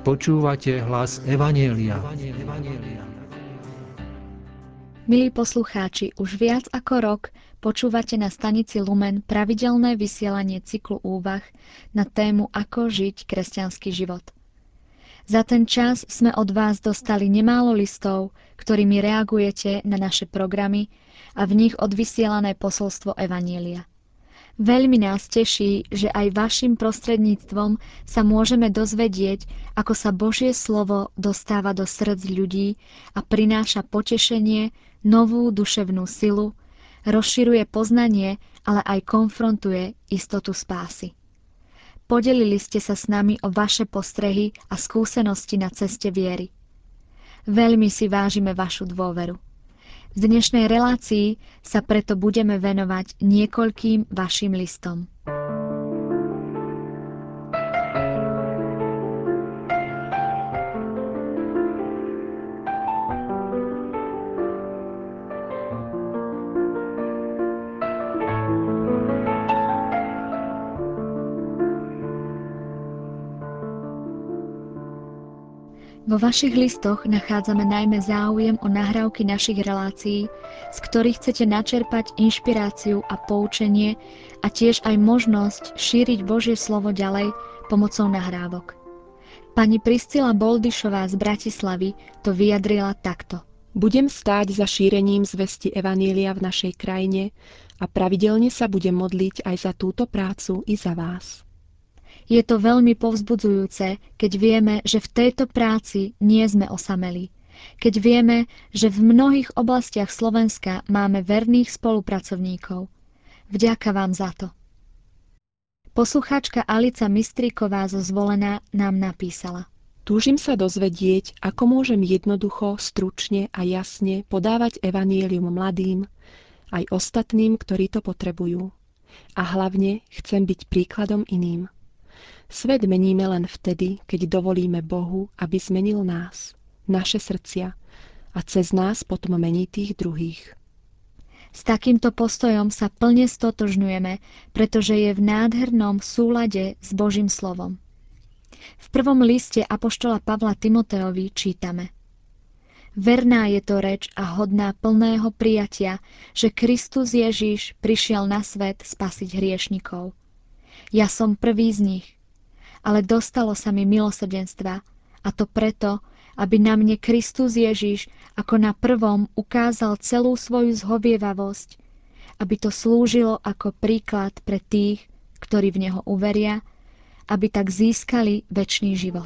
Počúvate hlas Evanjelia. Milí poslucháči, už viac ako rok počúvate na stanici Lumen pravidelné vysielanie cyklu úvah na tému Ako žiť kresťanský život. Za ten čas sme od vás dostali nemálo listov, ktorými reagujete na naše programy a v nich odvysielané posolstvo Evanjelia. Veľmi nás teší, že aj vašim prostredníctvom sa môžeme dozvedieť, ako sa Božie slovo dostáva do srdc ľudí a prináša potešenie, novú duševnú silu, rozširuje poznanie, ale aj konfrontuje istotu spásy. Podelili ste sa s nami o vaše postrehy a skúsenosti na ceste viery. Veľmi si vážime vašu dôveru. V dnešnej relácii sa preto budeme venovať niekoľkým vašim listom. Vo vašich listoch nachádzame najmä záujem o nahrávky našich relácií, z ktorých chcete načerpať inšpiráciu a poučenie a tiež aj možnosť šíriť Božie slovo ďalej pomocou nahrávok. Pani Priscila Boldyšová z Bratislavy to vyjadrila takto. Budem stáť za šírením zvesti Evanjelia v našej krajine a pravidelne sa budem modliť aj za túto prácu i za vás. Je to veľmi povzbudzujúce, keď vieme, že v tejto práci nie sme osamelí. Keď vieme, že v mnohých oblastiach Slovenska máme verných spolupracovníkov. Vďaka vám za to. Poslucháčka Alica Mistríková zo Zvolená nám napísala. Túžim sa dozvedieť, ako môžem jednoducho, stručne a jasne podávať evanjelium mladým, aj ostatným, ktorí to potrebujú. A hlavne chcem byť príkladom iným. Svet meníme len vtedy, keď dovolíme Bohu, aby zmenil nás, naše srdcia a cez nás potom mení tých druhých. S takýmto postojom sa plne stotožňujeme, pretože je v nádhernom súlade s Božím slovom. V prvom liste apoštola Pavla Timoteovi čítame: Verná je to reč a hodná plného prijatia, že Kristus Ježiš prišiel na svet spasiť hriešnikov. Ja som prvý z nich, ale dostalo sa mi milosrdenstva, a to preto, aby na mne Kristus Ježiš ako na prvom ukázal celú svoju zhovievavosť, aby to slúžilo ako príklad pre tých, ktorí v Neho uveria, aby tak získali večný život.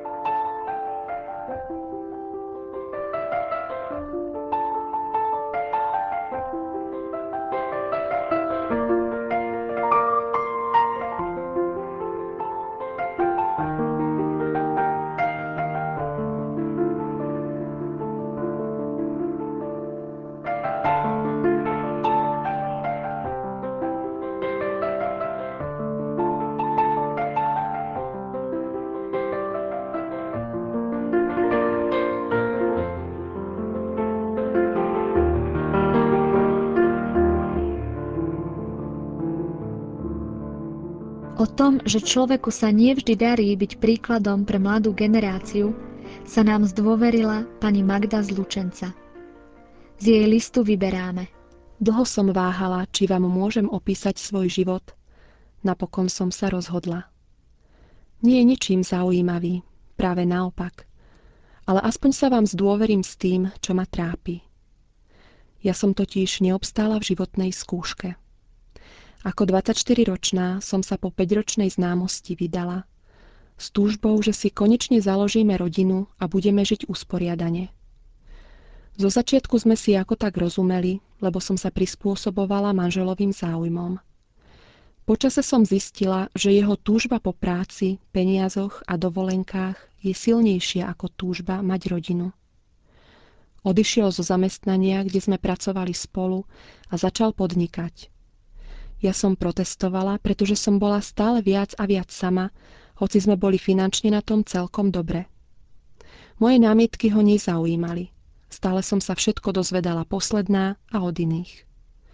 O tom, že človeku sa nevždy darí byť príkladom pre mladú generáciu, sa nám zdôverila pani Magda z Lučenca. Z jej listu vyberáme. Dlho som váhala, či vám môžem opísať svoj život. Napokon som sa rozhodla. Nie je ničím zaujímavý, práve naopak. Ale aspoň sa vám zdôverím s tým, čo ma trápi. Ja som totiž neobstála v životnej skúške. Ako 24-ročná som sa po 5-ročnej známosti vydala s túžbou, že si konečne založíme rodinu a budeme žiť usporiadane. Zo začiatku sme si ako tak rozumeli, lebo som sa prispôsobovala manželovým záujmom. Počase som zistila, že jeho túžba po práci, peniazoch a dovolenkách je silnejšia ako túžba mať rodinu. Odišiel zo zamestnania, kde sme pracovali spolu, a začal podnikať. Ja som protestovala, pretože som bola stále viac a viac sama, hoci sme boli finančne na tom celkom dobre. Moje námietky ho nezaujímali. Stále som sa všetko dozvedala posledná a od iných.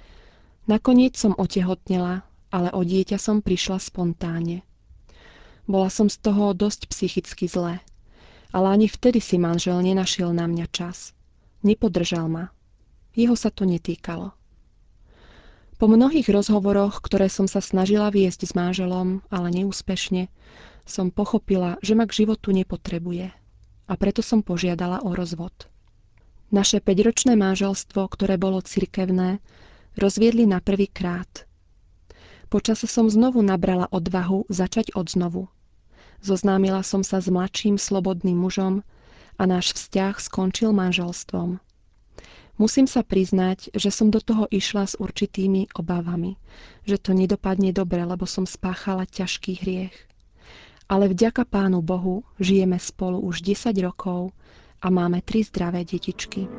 Nakoniec som otehotnela, ale o dieťa som prišla spontánne. Bola som z toho dosť psychicky zle. Ale ani vtedy si manžel nenašiel na mňa čas. Nepodržal ma. Jeho sa to netýkalo. Po mnohých rozhovoroch, ktoré som sa snažila viesť s manželom, ale neúspešne, som pochopila, že ma k životu nepotrebuje. A preto som požiadala o rozvod. Naše 5-ročné manželstvo, ktoré bolo cirkevné, rozviedli na prvýkrát. Počase som znovu nabrala odvahu začať odznovu. Zoznámila som sa s mladším slobodným mužom a náš vzťah skončil manželstvom. Musím sa priznať, že som do toho išla s určitými obavami, že to nedopadne dobre, lebo som spáchala ťažký hriech. Ale vďaka Pánu Bohu žijeme spolu už 10 rokov a máme 3 zdravé detičky.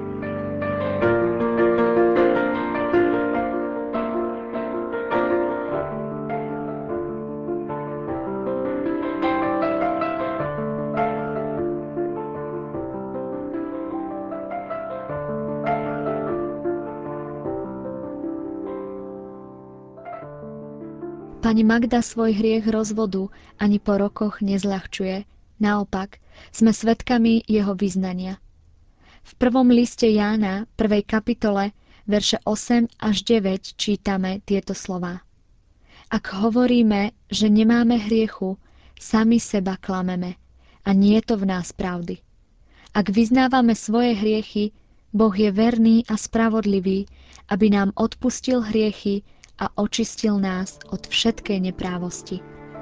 Pani Magda svoj hriech rozvodu ani po rokoch nezľahčuje. Naopak, sme svedkami jeho vyznania. V prvom liste Jána, 1. kapitole, verše 8 až 9 čítame tieto slová. Ak hovoríme, že nemáme hriechu, sami seba klameme a nie je to v nás pravdy. Ak vyznávame svoje hriechy, Boh je verný a spravodlivý, aby nám odpustil hriechy a očistil nás od všetkej neprávosti.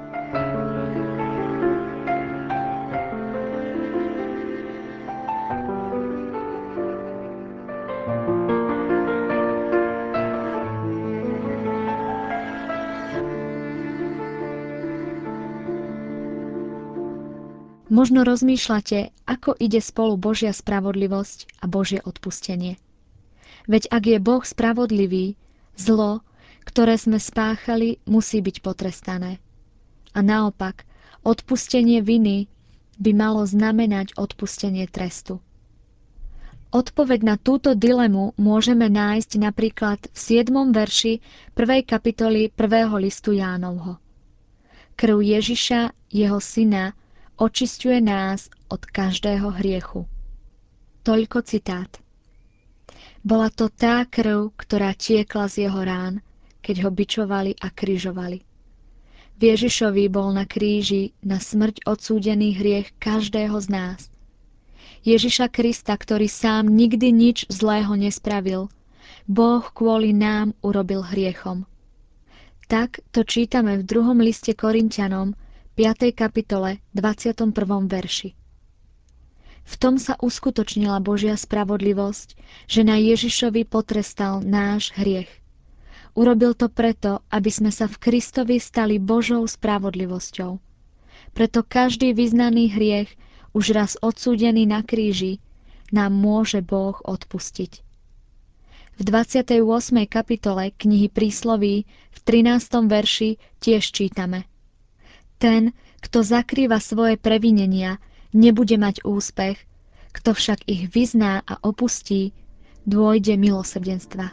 Možno rozmýšľate, ako ide spolu Božia spravodlivosť a Božie odpustenie. Veď ak je Boh spravodlivý, zlo, ktoré sme spáchali, musí byť potrestané. A naopak, odpustenie viny by malo znamenať odpustenie trestu. Odpoveď na túto dilemu môžeme nájsť napríklad v 7. verši 1. kapitoly 1. listu Jánovho. Krv Ježiša, jeho syna, očisťuje nás od každého hriechu. Toľko citát. Bola to tá krv, ktorá tiekla z jeho rán, keď ho bičovali a križovali. V Ježišovi bol na kríži na smrť odsúdený hriech každého z nás. Ježiša Krista, ktorý sám nikdy nič zlého nespravil, Boh kvôli nám urobil hriechom. Tak to čítame v 2. liste Korinťanom, 5. kapitole, 21. verši. V tom sa uskutočnila Božia spravodlivosť, že na Ježišovi potrestal náš hriech. Urobil to preto, aby sme sa v Kristovi stali Božou spravodlivosťou. Preto každý vyznaný hriech, už raz odsúdený na kríži, nám môže Boh odpustiť. V 28. kapitole knihy Prísloví v 13. verši tiež čítame: Ten, kto zakrýva svoje previnenia, nebude mať úspech, kto však ich vyzná a opustí, dôjde milosrdenstva.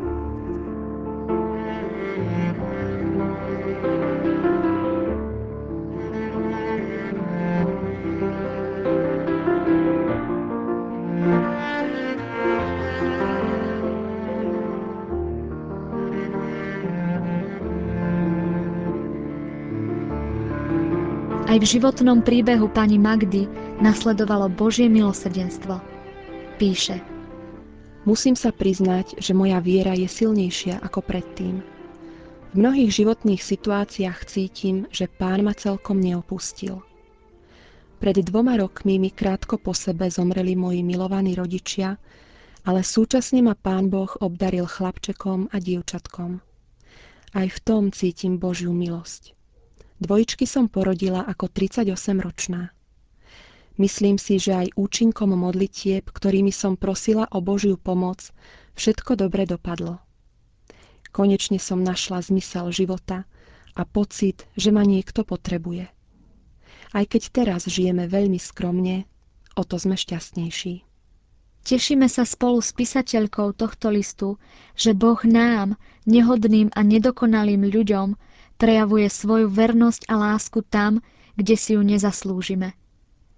Aj v životnom príbehu pani Magdy nasledovalo Božie milosrdenstvo. Píše: Musím sa priznať, že moja viera je silnejšia ako predtým. V mnohých životných situáciách cítim, že Pán ma celkom neopustil. Pred 2 rokmi mi krátko po sebe zomreli moji milovaní rodičia, ale súčasne ma Pán Boh obdaril chlapčekom a dievčatkom. Aj v tom cítim Božiu milosť. Dvojičky som porodila ako 38-ročná. Myslím si, že aj účinkom modlitieb, ktorými som prosila o Božiu pomoc, všetko dobre dopadlo. Konečne som našla zmysel života a pocit, že ma niekto potrebuje. Aj keď teraz žijeme veľmi skromne, o to sme šťastnejší. Tešíme sa spolu s písateľkou tohto listu, že Boh nám, nehodným a nedokonalým ľuďom, prejavuje svoju vernosť a lásku tam, kde si ju nezaslúžime.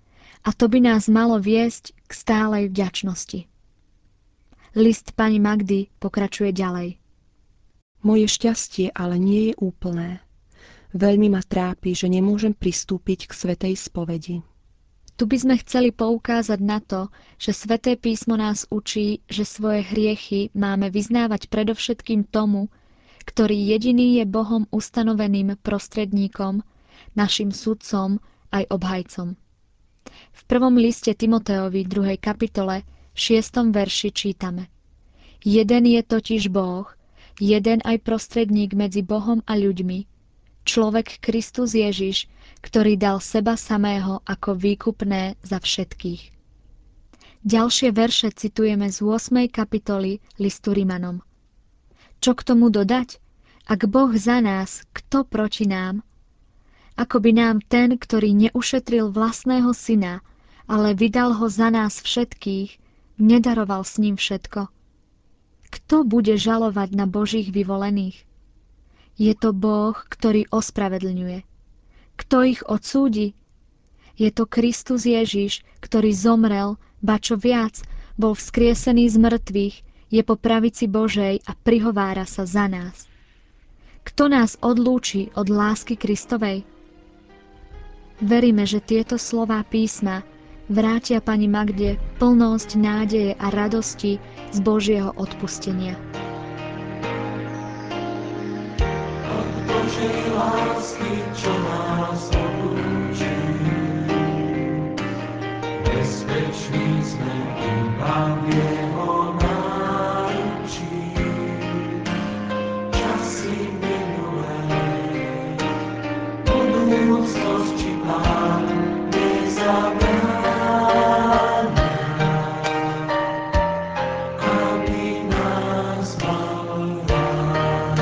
A to by nás malo viesť k stálej vďačnosti. List pani Magdy pokračuje ďalej. Moje šťastie ale nie je úplné. Veľmi ma trápi, že nemôžem pristúpiť k svätej spovedi. Tu by sme chceli poukázať na to, že Sväté písmo nás učí, že svoje hriechy máme vyznávať predovšetkým tomu, ktorý jediný je Bohom ustanoveným prostredníkom, našim sudcom aj obhajcom. V prvom liste Timoteovi 2. kapitole 6. verši čítame: Jeden je totiž Boh, jeden aj prostredník medzi Bohom a ľuďmi, človek Kristus Ježiš, ktorý dal seba samého ako výkupné za všetkých. Ďalšie verše citujeme z 8. kapitoly listu Rimanom. Čo k tomu dodať? Ak Boh za nás, kto proti nám? Ako by nám ten, ktorý neušetril vlastného syna, ale vydal ho za nás všetkých, nedaroval s ním všetko? Kto bude žalovať na Božích vyvolených? Je to Boh, ktorý ospravedlňuje. Kto ich odsúdi? Je to Kristus Ježiš, ktorý zomrel, ba čo viac, bol vzkriesený z mŕtvych, je po pravici Božej a prihovára sa za nás. Kto nás odlúči od lásky Kristovej? Veríme, že tieto slová písma vrátia pani Magde plnosť nádeje a radosti z Božieho odpustenia. Od Božej lásky, čo nás odlúči, bezpeční sme iba v jeho náručí. Časy minulé, budúcnosť či plán nezabránia, aby nás mal rád.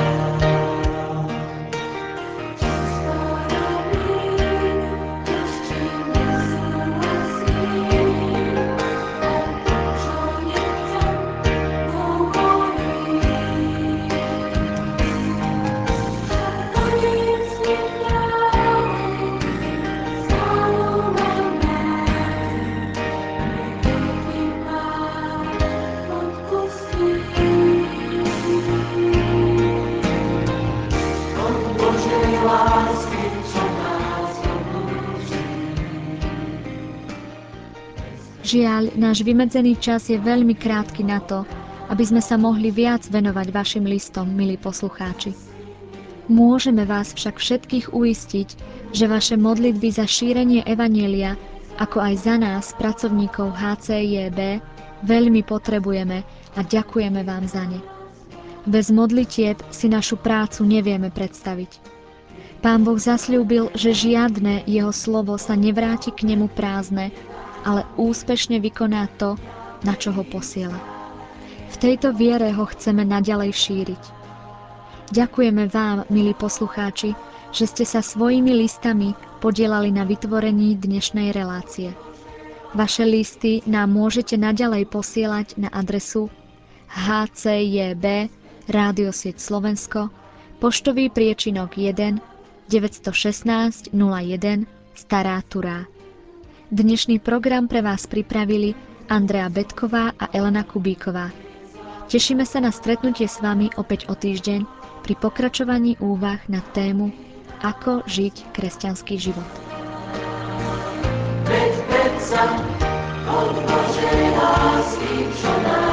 Žiaľ, náš vymedzený čas je veľmi krátky na to, aby sme sa mohli viac venovať vašim listom, milí poslucháči. Môžeme vás však všetkých uistiť, že vaše modlitby za šírenie evanjelia, ako aj za nás, pracovníkov HCJB, veľmi potrebujeme a ďakujeme vám za ne. Bez modlitieb si našu prácu nevieme predstaviť. Pán Boh zasľúbil, že žiadne jeho slovo sa nevráti k nemu prázdne, ale úspešne vykoná to, na čo ho posiela. V tejto viere ho chceme naďalej šíriť. Ďakujeme vám, milí poslucháči, že ste sa svojimi listami podielali na vytvorení dnešnej relácie. Vaše listy nám môžete naďalej posielať na adresu HCJB Rádiosieť Slovensko, poštový priečinok 1 916 01 Stará Turá. Dnešný program pre vás pripravili Andrea Betková a Elena Kubíková. Tešíme sa na stretnutie s vami opäť o týždeň pri pokračovaní úvah na tému Ako žiť kresťanský život. Veď predsa od Božej lásky, čo nás